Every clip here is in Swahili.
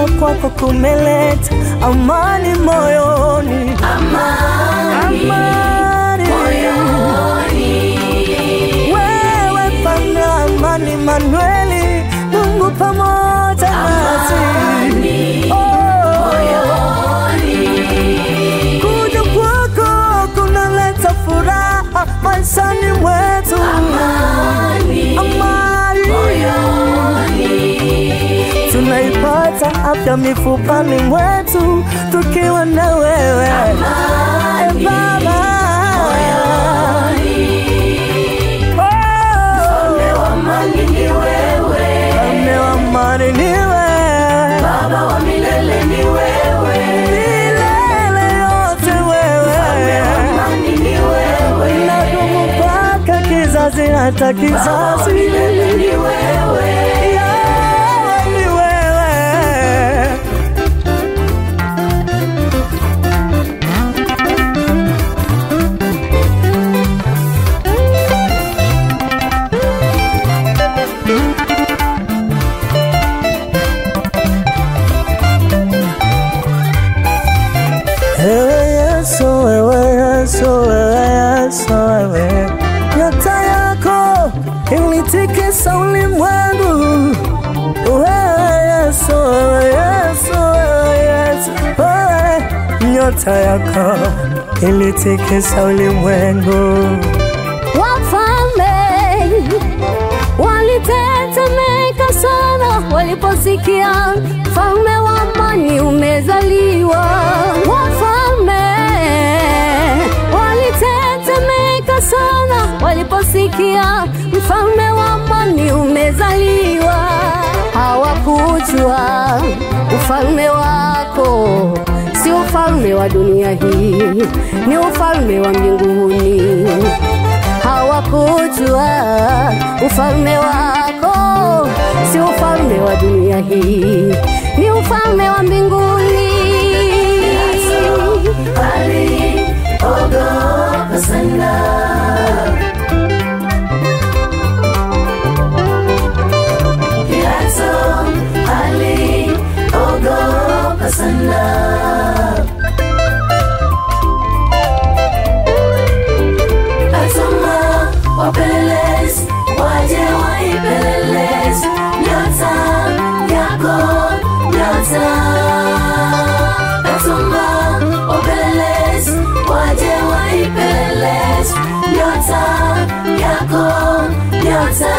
kwako kumeleta amani moyoni, amani moyoni. Wewe pana amani Manueli, Mungu pamoja nasi, moyoni. Kuja kwako kunaleta furaha maishani mwetu, amani moyoni. Tunaipata afya mifupani mwetu tukiwa na wewe, Baba. Mfalme wa amani ni wewe, Mfalme wa amani ni wewe, Baba wa milele ni wewe, milele yote wewe. Mfalme wa amani ni wewe, unadumu mpaka kizazi hata kizazi. Baba wa milele ni wewe, wewe, nyota yako ilitikisa ulimwengu. Yesu, nyota yako ilitikisa ulimwengu. Wafalme walitetemeka sana waliposikia mfalme wa amani umezaliwa. Wafalme walitetemeka sana waliposikia mfalme wa amani umezaliwa. Hawakujua ufalme wako si ufalme wa dunia hii, ni ufalme wa mbinguni. Hawakujua ufalme wako si ufalme wa dunia hii, ni ufalme wa mbinguni. Aliogopa sana, aliogopa sana. Atuma wapelelezi waje waipeleleze nyota yako, nyota. Atuma wapelelezi waje waipeleleze nyota yako, nyota.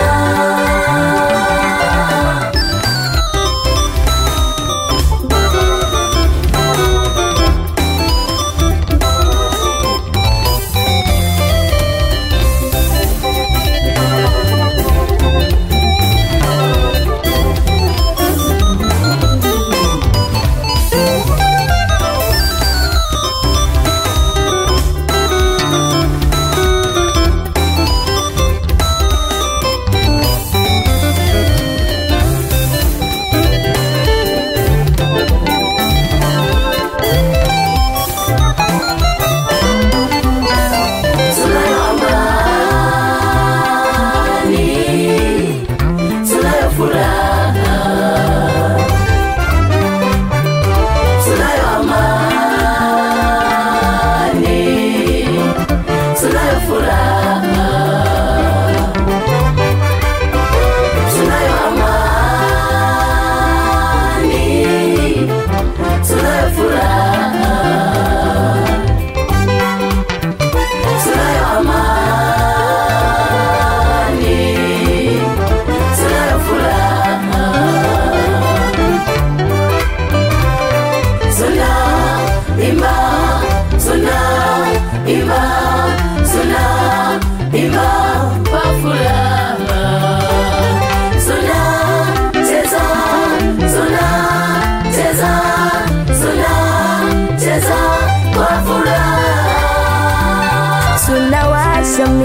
Tunawasha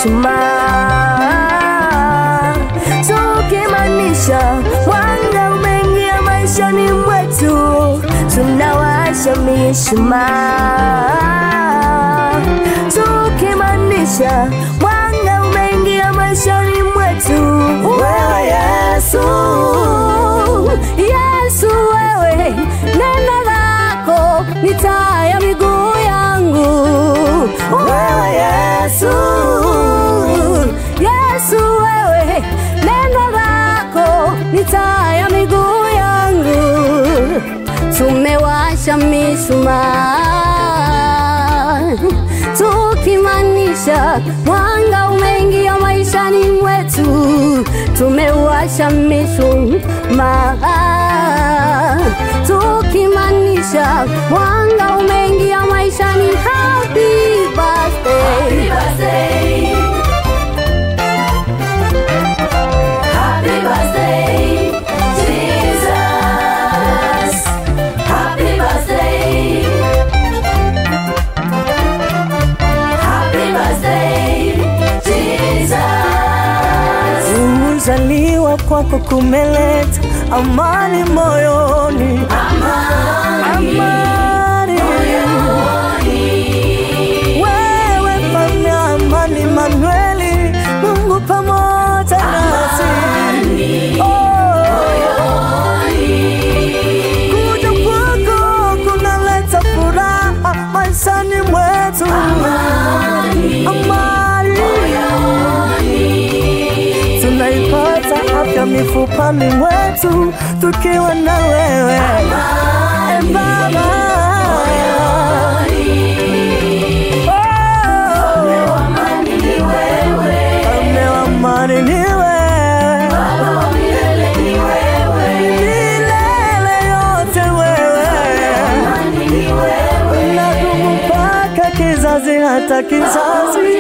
mishumaa tukimanisha mwanga umeingia maishani mwetu. Tunawasha mishumaa tukimanisha mwanga umeingia maishani mwetu. Wewe Yesu, Yesu wewe ni taa ya miguu yangu. Wewe Yesu, Yesu wewe, neno lako ni taa ya miguu yangu. Tumewasha mishumaa tukimaanisha mwanga umeingia maishani mwetu. Tumewasha mishumaa tukimaanisha mwanga umeingia maishani. Happy birthday, happy birthday, Jesus. Happy birthday, happy birthday, Jesus. Kuzaliwa kwako kumeleta amani moyoni, amani moyoni. Wewe mfalme amani, Emanueli, Mungu pamoja nasi. Kuja kwako kunaleta furaha maishani mwetu, amani moyoni. Tunaipata afya mifupani mwetu tukiwa na wewe, Baba. Mfalme wa amani ni wewe, Mfalme wa amani ni wewe, Baba wa milele ni wewe, milele yote wewe. Mfalme wa amani ni wewe, unadumu mpaka kizazi hata kizazi.